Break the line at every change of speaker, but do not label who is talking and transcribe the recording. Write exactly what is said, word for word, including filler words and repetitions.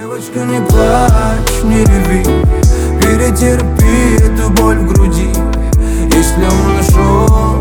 Девочка, не плачь, не реви, перетерпи эту боль в груди. Если он нашел